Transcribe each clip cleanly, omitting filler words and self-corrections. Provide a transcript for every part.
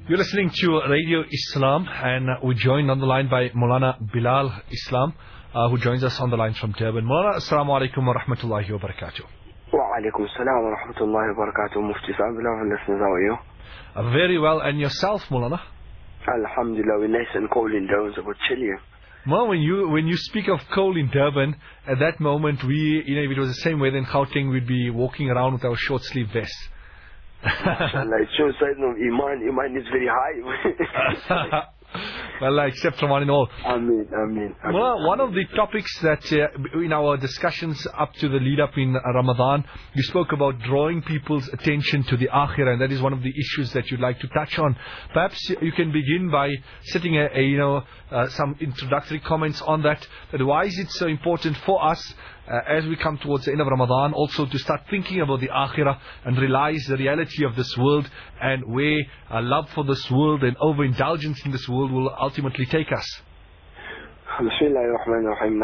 You're listening to Radio Islam, and we're joined on the line by Maulana Bilal Islam, who joins us on the line from Durban. Maulana, assalamu alaikum wa rahmatullahi wa barakatuh. Wa alaikum assalam wa rahmatullahi wa barakatuh. Mufti Sabilah, listeners, how are you? Very well, and yourself, Maulana? Alhamdulillah, we're nice and cold in Durban, so we're chilling. Well, when you speak of cold in Durban, at that moment if it was the same weather in Gauteng, we'd be walking around with our short sleeve vests. It shows signs of Iman is very high. Well, except from one and all. Ameen. Well, one of the topics that in our discussions up to the lead up in Ramadan, you spoke about drawing people's attention to the Akhirah, and that is one of the issues that you'd like to touch on. Perhaps you can begin by setting some introductory comments on that. That why is it so important for us as we come towards the end of Ramadan, also to start thinking about the Akhirah and realize the reality of this world and where love for this world and overindulgence in this world will ultimately take us. Bismillahirrahmanirrahim.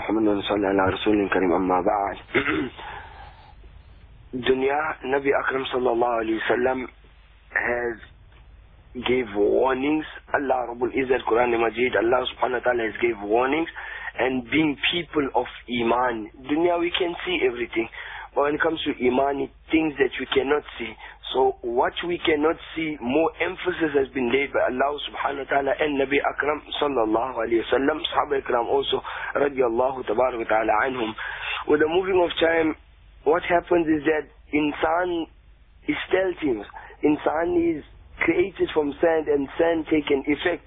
Dunya, Nabi Akram sallallahu alayhi wa sallam has gave warnings. Allah Rabbul Izzat, Quran Majid, Allah subhanahu wa ta'ala has gave warnings. And being people of Iman, dunya we can see everything, but when it comes to Iman, things that we cannot see. So what we cannot see, more emphasis has been laid by Allah subhanahu wa ta'ala and Nabi Akram sallallahu alayhi wa sallam, Sahaba Ikram also radiyallahu tabarak wa ta'ala anhum. With the moving of time, what happens is that insan is stealthy. Insan is created from sand, and sand take an effect.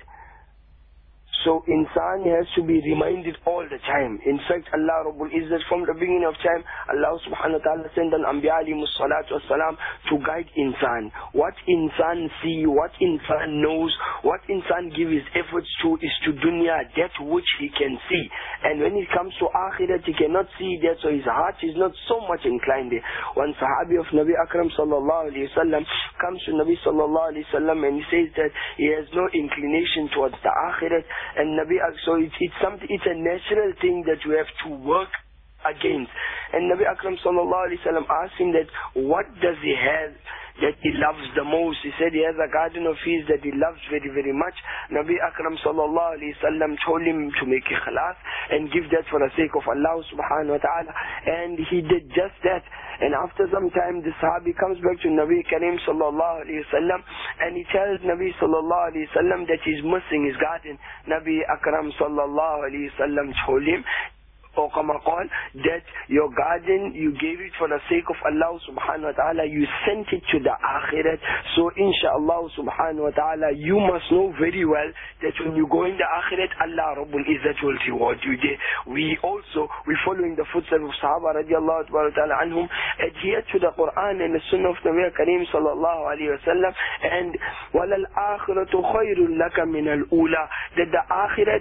So insan has to be reminded all the time. In fact, Allah Rabbul Izzat, from the beginning of time, Allah subhanahu wa ta'ala sent an Anbiya alayhimus salatu wassalam to guide insan. What insan see, what insan knows, what insan give his efforts to is to dunya, that which he can see. And when it comes to akhirat, he cannot see that, so his heart is not so much inclined there. One sahabi of Nabi Akram sallallahu alayhi wa sallam comes to Nabi sallallahu alayhi wa sallam and he says that he has no inclination towards the akhirat. And Nabi, so it's a natural thing that you have to work against. And Nabi Akram sallallahu alaihi wasallam asked him that what does he have that he loves the most. He said he has a garden of his that he loves very, very much. Nabi Akram sallallahu alaihi wasallam told him to make ikhlas and give that for the sake of Allah subhanahu wa ta'ala. And he did just that. And after some time, the Sahabi comes back to Nabi Kareem sallallahu alayhi wasallam and he tells Nabi sallallahu alayhi wasallam that he's missing his garden. Nabi Akram sallallahu alayhi wasallam told him, or that your garden, you gave it for the sake of Allah subhanahu wa ta'ala, you sent it to the akhirat. So inshaAllah subhanahu wa ta'ala, you must know very well that when you go in the akhirat, Allah Rabbul Izzat will reward you there. We following the footsteps of Sahaba radiallahu ta'ala anhum, adhere to the Quran and the Sunnah of Nabi Kareem sallallahu alayhi wa sallam, and وَلَلْ آخِرَةُ خَيْرٌ لَكَ مِنَ الْأُولَى, that the akhirat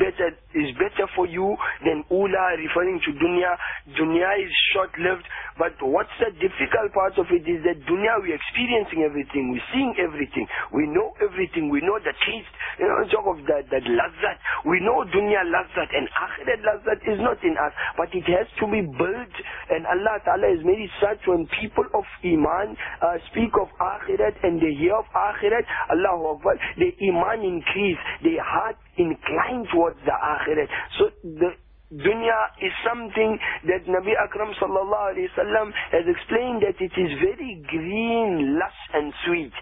is better for you than ula, referring to dunya. Dunya is short-lived, but what's the difficult part of it is that dunya, we're experiencing everything, we're seeing everything, we know everything, we know the taste, talk of that lazzat, we know dunya lazzat, and akhirat lazzat is not in us, but it has to be built. And Allah Ta'ala has made it such, when people of Iman speak of akhirat and they hear of akhirat, Allahu Akbar, their Iman increase, their heart incline towards the akhirat. So the dunya is something that Nabi Akram sallallahu alayhi wasallam has explained that it is very green, lush and sweet.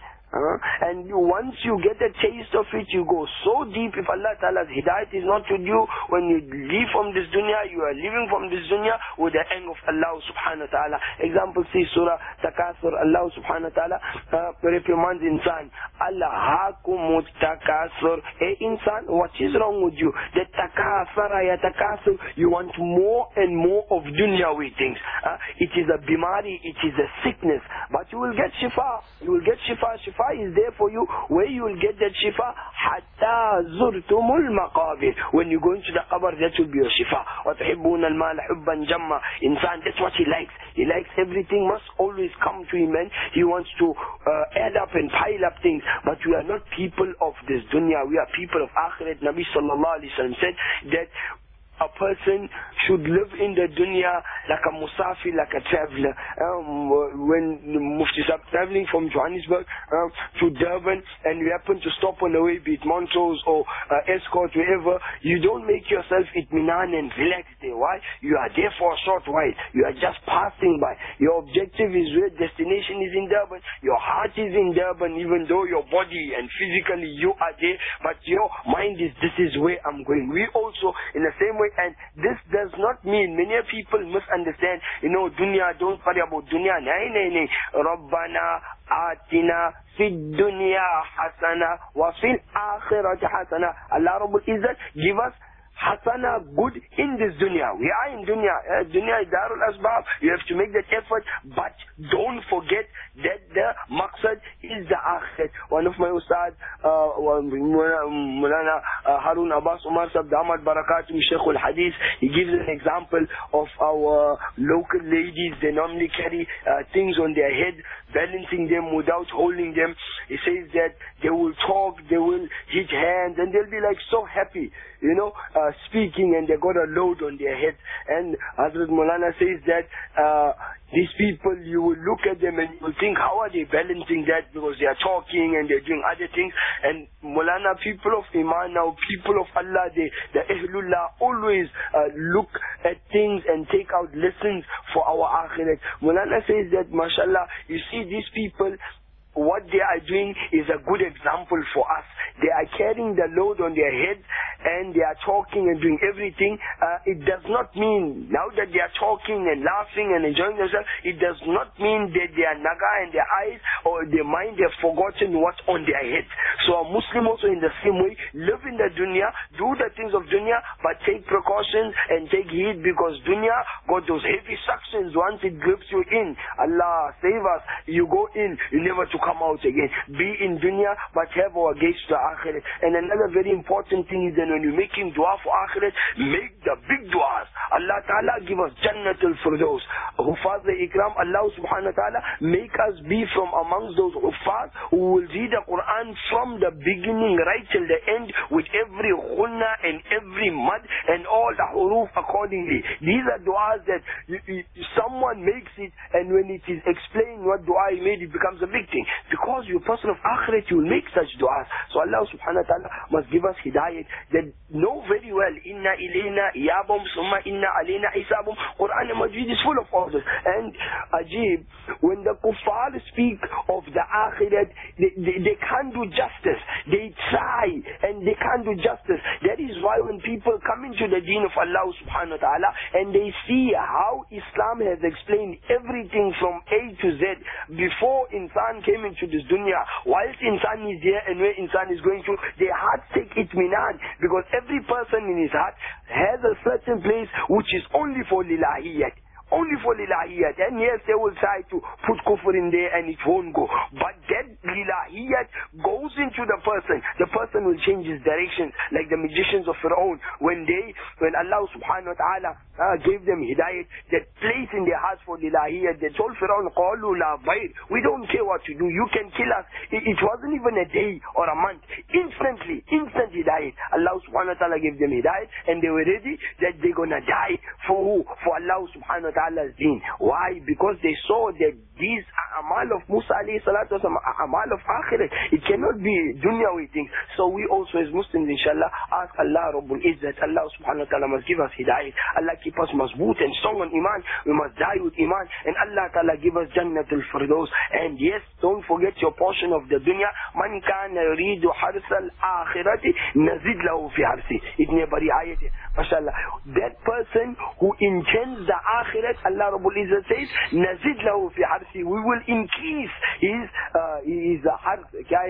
And once you get a taste of it, you go so deep. If Allah Ta'ala's hidayat is not with you, when you leave from this dunya, you are living from this dunya with the anger of Allah subhanahu wa ta'ala. Example, see Surah Takasur, Allah subhanahu wa ta'ala reprimands insan, Alhaakumut takasur. Hey insan, what is wrong with you? That takasara ya takasur, you want more and more of dunyawi things. It is a bimari, it is a sickness, but you will get shifa. You will get shifa. Shifa is there for you. Where you will get that shifa? Hatta zurtumul maqabir. When you go into the qabr, that will be your shifa. وَتُحِبُّونَ الْمَالَ حُبًّا جَمًّا. Insan, that's what he likes. He likes everything must always come to him, and he wants to add up and pile up things. But we are not people of this dunya. We are people of akhirat. Nabi sallallahu alayhi wa sallam said that a person should live in the dunya like a musafir, like a traveler. When Mufti Sahib traveling from Johannesburg to Durban, and you happen to stop on the way, be it Montrose or Escort, wherever, you don't make yourself itminan and relax there. Why? You are there for a short while. You are just passing by. Your objective is where destination is in Durban. Your heart is in Durban, even though your body and physically you are there, but your mind is, this is where I'm going. We also, in the same way, and this does not mean, many people misunderstand, dunya, don't worry about dunya. Nay. Rabbana atina fid dunya hasana wa fil akhirati hasana. Allah Rabbul Izzat give us hasana, good in this dunya. We are in dunya. Dunya is darul asbab. You have to make that effort, but don't forget that the maqsad is the akhirat. One of my ustad, Mulana Harun Abbas Umar Sahib Damat Barakatum Sheikh al-Hadith, he gives an example of our local ladies. They normally carry things on their head, balancing them without holding them. He says that they will talk, they will hit hands, and they'll be like so happy, speaking, and they got a load on their head. And Hazrat Maulana says that these people, you will look at them and you will think, how are they balancing that? Because they are talking and they're doing other things. And Maulana, people of Iman now, people of Allah, the Ahlullah always look at things and take out lessons for our akhirat. Maulana says that, mashallah, you see these people, what they are doing is a good example for us. They are carrying the load on their heads and they are talking and doing everything. It does not mean, now that they are talking and laughing and enjoying themselves, it does not mean that their naga and their eyes or their mind have forgotten what's on their heads. So a Muslim also in the same way, live in the dunya, do the things of dunya, but take precautions and take heed, because dunya got those heavy suctions. Once it grips you in, Allah save us, you go in, you never to come out again. Be in dunya, but have our gates to akhirat. And another very important thing is that when you're making dua for akhirat, make the big duas. Allah Ta'ala give us Jannatul Firdaus. Hufaz Ikram, Allah Subhanahu Wa Ta'ala make us be from amongst those Hufaz who will read the Quran from the beginning right till the end, with every ghunna and every mad and all the huruf accordingly. These are duas that someone makes it, and when it is explained what dua he made, it becomes a big thing. Because you're a person of akhirat, you will make such du'as. So Allah subhanahu wa ta'ala must give us hidayat, that know very well, inna ilayna iyabum summa inna alayna isabum. Quran Majid is full of all this. And Ajib, when the kuffar speak of the akhirat, they can't do justice. They try and they can't do justice. That is why when people come into the deen of Allah subhanahu wa ta'ala and they see how Islam has explained everything from A to Z, before insan came into this dunya, whilst insan is here and where insan is going to, their hearts take itminan, because every person in his heart has a certain place which is only for lilahiyat. Only for lilahiyat. And yes, they will try to put kufr in there and it won't go. But that lilahiyat goes into the person. The person will change his direction, like the magicians of Fir'aun. When Allah subhanahu wa ta'ala gave them hidayat, that place in their hearts for lilahiyat, they told Fir'aun, qalu la bayr, we don't care what you do, you can kill us. It wasn't even a day or a month. Instant hidayat. Allah subhanahu wa ta'ala gave them hidayat, and they were ready that they're gonna die for who? For Allah subhanahu wa ta'ala's deen. Why? Because they saw that these amal of Musa alayhi salatu wasalam, amal of akhirat, it cannot be dunyawi things. So we also as Muslims, inshallah, ask Allah Rabbul Izzat, Allah subhanahu wa ta'ala must give us hidayat. Allah keep us mazboot and strong on iman. We must die with iman, and Allah ta'ala give us Jannatul Firdaus. And yes, don't forget your portion of the dunya. Man kana yuridu harsal akhirati nazid lahu fi harsi. Itne bari ayat hai. MashaAllah. That person who intends the akhirat, Allah Rabbul Izzat says, nazid lahu fi harsi. We will increase his hars,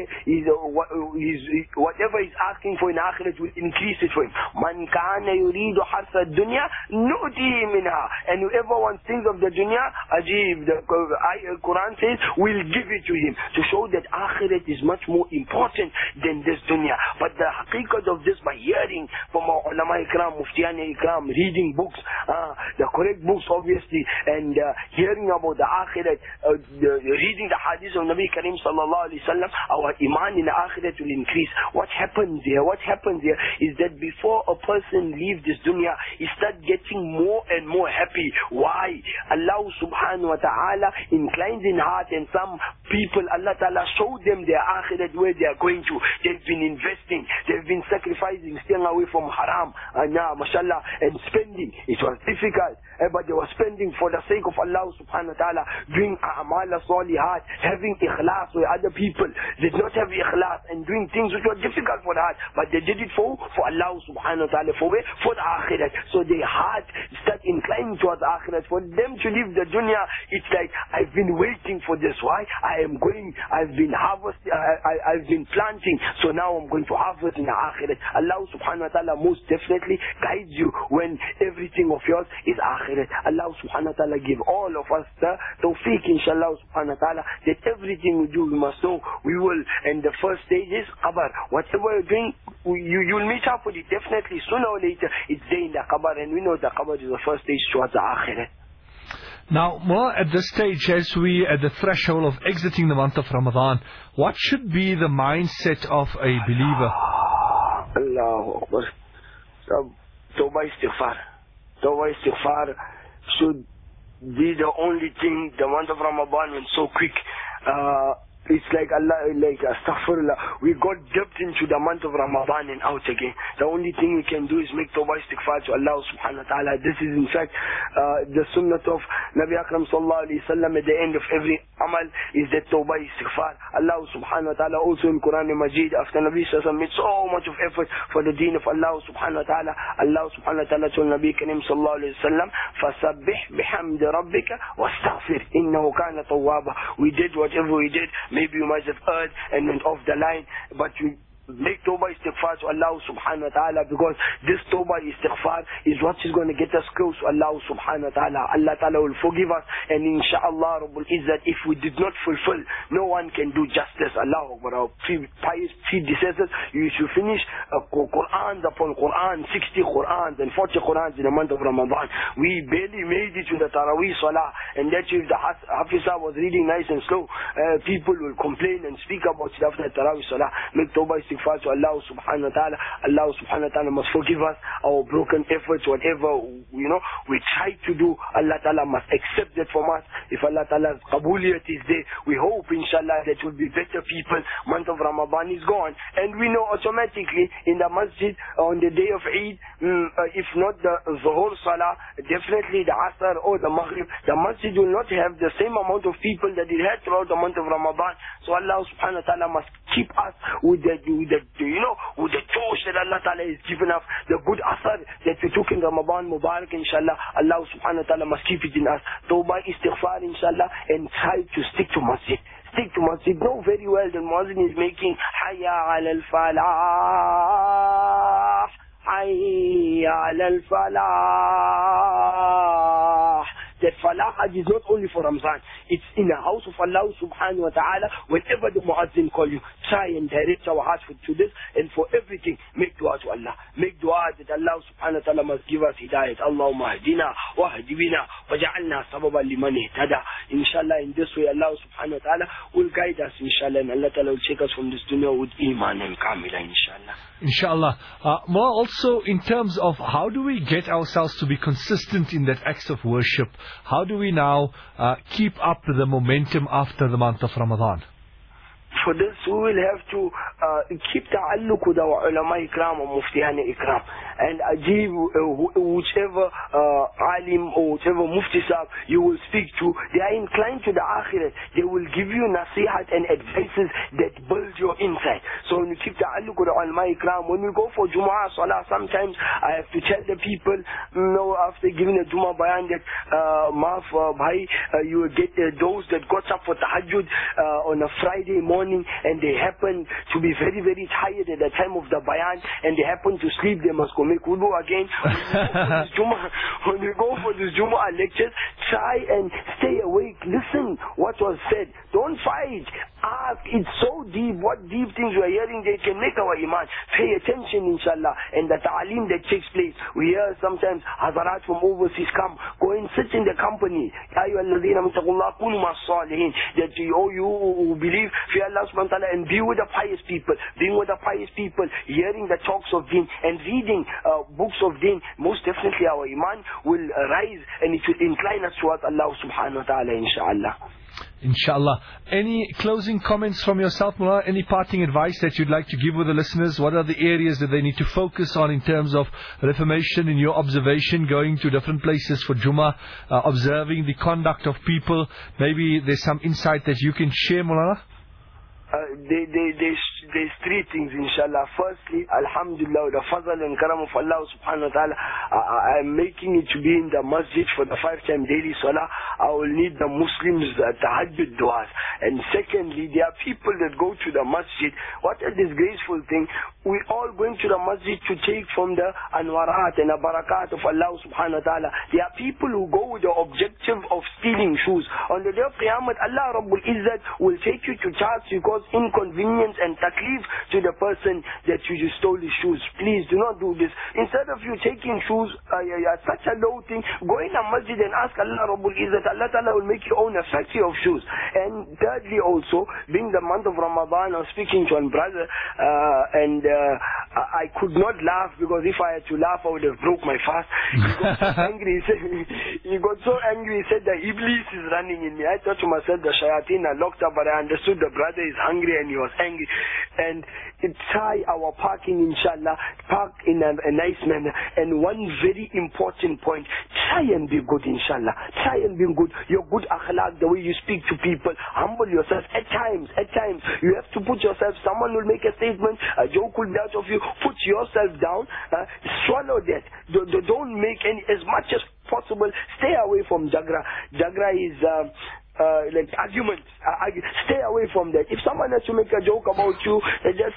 whatever he's asking for in akhirat, will increase it for him. Man kana yuridu harsa dunya nu'tihi minha. And whoever wants things of the dunya, Ajib, the Quran says, we'll give it to him, to show that akhirat is much more important than this dunya. But the haqiqat of this, by hearing from our ulama ikram, muftiyan ikram, reading books, the correct books, obviously obviously, and hearing about the Akhirat, reading the hadith of Nabi Karim sallallahu alaihi wasallam, our iman in the Akhirat will increase. What happens here is that before a person leaves this dunya, he starts getting more and more happy. Why? Allah subhanahu wa ta'ala inclines in heart, and some people, Allah ta'ala showed them their Akhirat, where they are going to. They've been investing, they've been sacrificing, staying away from haram, mashallah, and spending. It was difficult, but they were spending for the sake of Allah subhanahu wa ta'ala, doing a'mal salihat, having ikhlas where other people did not have ikhlas, and doing things which were difficult for the heart, but they did it for Allah subhanahu wa ta'ala, for the Akhirat. So their heart start inclining towards Akhirat. For them to leave the dunya, it's like, I've been waiting for this. Why? I've been harvesting, I've been planting, so now I'm going to harvest in the Akhirat. Allah subhanahu wa ta'ala most definitely guides you when everything of yours is Akhirat. Allah subhanahu wa ta'ala give all of us the tawfiq, inshallah subhanahu wa ta'ala, that everything we do, we must know, we will, and the first stage is qabr. Whatever you're doing, you'll meet up with it. Definitely, sooner or later, it's there in the qabr, and we know the qabr is the first stage towards the Akhirat. Now, more at this stage, as we at the threshold of exiting the month of Ramadan, what should be the mindset of a believer? Allahu Akbar. Tawbah istighfar. Tawbah istighfar should be the only thing. The month of Ramadan went so quick. It's like Allah, like astaghfirullah. We got dipped into the month of Ramadan and out again. The only thing we can do is make tawbah istighfar to Allah subhanahu wa ta'ala. This is in fact the sunnah of Nabi Akram sallallahu alayhi wa sallam at the end of every amal is that tawbah istighfar. Allah subhanahu wa ta'ala also in Quran Majid, after Nabi sallallahu made so much of effort for the deen of Allah subhanahu wa ta'ala, Allah subhanahu wa ta'ala told Nabi Karim sallallahu alayhi wa sallam, فَسَبِّحْ بِحَمْدِ رَبِّكَ وَاسْتَغْفِرْ إِنَّهُ كَانَ تَوَّابًا. We did whatever we did. Maybe you might have heard and went off the line, but you make tawbah istighfar to Allah subhanahu wa ta'ala, because this tawbah istighfar is what is going to get us close to Allah subhanahu wa ta'ala. Allah ta'ala will forgive us, and inshallah Rabbul Izzat, if we did not fulfill, no one can do justice. Allah Akbar. Our pious predecessors used to finish Qur'an upon Qur'an, 60 Qur'ans and 40 Qur'ans in the month of Ramadan. We barely made it to the Taraweeh Salah, and that if the Hafizah was reading nice and slow, people will complain and speak about it after the Taraweeh Salah. Make tawbah istighfar to Allah subhanahu wa ta'ala. Allah subhanahu wa ta'ala must forgive us our broken efforts, whatever we try to do. Allah ta'ala must accept that from us. If Allah ta'ala's qabuliyat is there, we hope inshallah that we'll be better people. Month of Ramadan is gone, and we know automatically in the masjid on the day of Eid, if not the Zuhur Salah, definitely the Asr or the Maghrib, the masjid will not have the same amount of people that it had throughout the month of Ramadan. So Allah subhanahu wa ta'ala must keep us with the josh that Allah ta'ala has given us, the good asar that we took in Ramadan Mubarak, inshallah. Allah subhanahu wa ta'ala must keep it in us. Tawbah istighfar, inshallah, and try to stick to masjid. Stick to masjid. Know very well the muazzin is making Hayya ala al-falah, Hayya ala al-falah. That falah is not only for Ramzan, it's in the house of Allah subhanahu wa ta'ala. Whenever the muazzin call you, try and direct our hearts to this, and for everything, make dua to Allah. Make dua that Allah subhanahu wa ta'ala must give us hidayat. Allahumma hadina wa hadibina wa ja'alna sababan liman ihtada. Inshallah, in this way, Allah subhanahu wa ta'ala will guide us, inshallah, and Allah ta'ala will take us from this dunya with iman and kamila, inshallah. Inshallah. More also in terms of how do we get ourselves to be consistent in that acts of worship? How do we now keep up the momentum after the month of Ramadan? For this, we will have to keep ta'alluq with our ulama ikram or muftihan ikram, and ajib whichever alim or whichever mufti sahab you will speak to. They are inclined to the akhirat. They will give you nasihat and advices that build your insight. So when you keep ta'alluq with the ulama ikram, when we go for Jumu'ah Salah, sometimes I have to tell the people, after giving a Jumu'ah bayan, that maaf bhai, you will get those that got up for tahajjud on a Friday morning, and they happen to be very, very tired at the time of the bayan, and they happen to sleep, they must go make wudu again. When you go for this Jumu'ah lectures, try and stay awake. Listen what was said. Don't fight. Ask. It's so deep. What deep things we are hearing, they can make our iman. Pay attention, inshallah. And the ta'aleem that takes place. We hear sometimes Hazarat from overseas come, go and sit in the company. That you, who believe fear Allah subhanahu wa ta'ala, and be with the pious people. Being with the pious people, hearing the talks of deen and reading books of deen, most definitely our iman will rise and it will incline us towards Allah subhanahu wa ta'ala, inshallah. Inshallah. Any closing comments from yourself, Mullah? Any parting advice that you'd like to give with the listeners? What are the areas that they need to focus on in terms of reformation in your observation, going to different places for Jummah, observing the conduct of people? Maybe there's some insight that you can share, Mullah? There's three things, inshallah. Firstly, alhamdulillah, the fazl and karam of Allah subhanahu wa ta'ala, I'm making it to be in the masjid for the 5-time daily salah. I will need the Muslims tahajjud du'as. And secondly, there are people that go to the masjid. What a disgraceful thing. We all going to the masjid to take from the anwarat and the barakat of Allah subhanahu wa ta'ala. There are people who go with the objective of stealing shoes. On the day of Qiyamah, Allah Rabbul Izzat will take you to task because inconvenience and taklif to the person that you just stole his shoes. Please do not do this. Instead of you taking shoes, such a low thing, go in a masjid and ask Allah Rabbul Izzat. Allah Ta'ala will make you own a factory of shoes. And thirdly also, being the month of Ramadan, I was speaking to one brother and I could not laugh because if I had to laugh, I would have broke my fast. He got so angry, he said that Iblis is running in me. I thought to myself, the shayateen are locked up, but I understood the brother is hungry and he was angry. And try our parking, inshallah, park in a nice manner. And one very important point, try and be good, inshallah. Try and be good. Your good akhlaq, the way you speak to people, humble yourself. At times, you have to put yourself, someone will make a statement, a joke will be out of you, put yourself down, swallow that. Don't make any, as much as possible, stay away from jagra. Jagra is like arguments. Stay away from that. If someone has to make a joke about you, just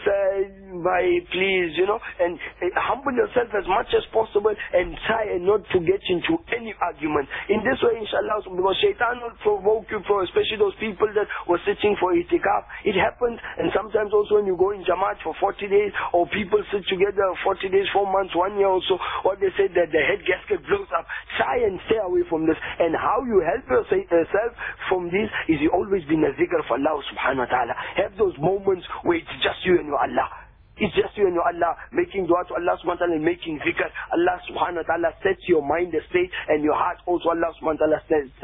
please, and humble yourself as much as possible and try and not to get into any argument. In this way, inshallah, because shaitan will provoke you, especially those people that were sitting for itikaf. It happens, and sometimes also when you go in Jamaat for 40 days, or people sit together 40 days, 4 months, 1 year also, or they say that the head gasket blows up. Try and stay away from this. And how you help yourself from this is you always be in a zikr of Allah subhanahu wa ta'ala. Have those moments where it's just you and your Allah. It's just you and your Allah, making dua to Allah subhanahu wa ta'ala and making zikr. Allah subhanahu wa ta'ala sets your mind straight and your heart also Allah subhanahu wa ta'ala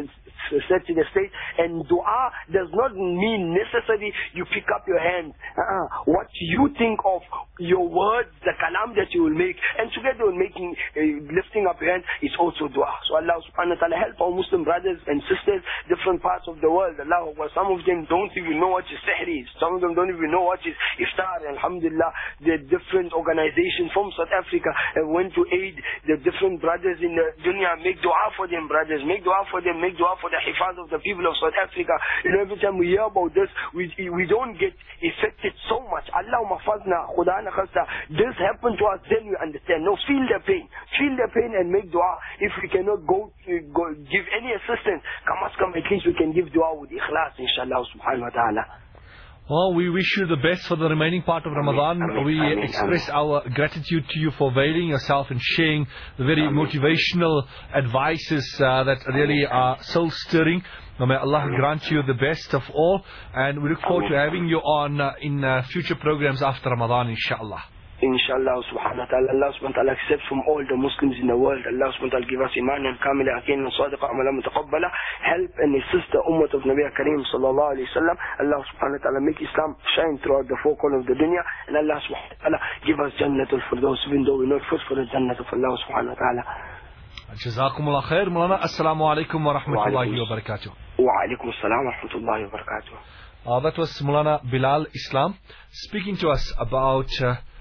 sets in a state. And dua does not mean necessarily you pick up your hands. What you think of, your words, the kalam that you will make, and together with making, lifting up your hands, is also dua. So Allah subhanahu wa ta'ala help our Muslim brothers and sisters, different parts of the world. Allah, some of them don't even know what is sahri. Some of them don't even know what is iftar. Alhamdulillah, the different organizations from South Africa went to aid the different brothers in the dunya. Make dua for them, brothers. Make dua for them. Make dua for the hifaz of the people of South Africa. Every time we hear about this, we don't get affected so much. Allahumma fazna, khudana khasta. This happened to us, then we understand. No, feel the pain. Feel the pain and make dua. If we cannot go give any assistance, at least we can give dua with ikhlas, inshallah subhanahu wa ta'ala. Well, we wish you the best for the remaining part of Ramadan. We express our gratitude to you for availing yourself and sharing the very motivational advices that really are soul-stirring. May Allah grant you the best of all. And we look forward to having you on in future programs after Ramadan, inshallah. Inshallah subhanahu wa ta'ala. Allah subhanahu wa ta'ala accepts from all the Muslims in the world. Allah subhanahu wa ta'ala give us iman and kamila aqeen and sadiqa amala mutaqabbala. Help and assist the ummah of Nabi Kareem sallallahu alayhi wa sallam. Allah subhanahu wa ta'ala make Islam shine throughout the four corners of the dunya. And Allah subhanahu wa ta'ala give us Jannatul Firdaus, even though we're not fit for the Jannat of Allah subhanahu wa ta'ala. Jazakumullah khair. Mulana, assalamu alaikum wa rahmatullahi wa barakatuh. Wa alaikum assalam wa rahmatullahi wa barakatuh. That was Mulana Bilal Islam speaking to us about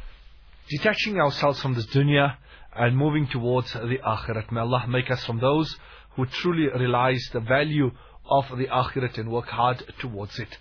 detaching ourselves from this dunya and moving towards the akhirat. May Allah make us from those who truly realize the value of the akhirat and work hard towards it.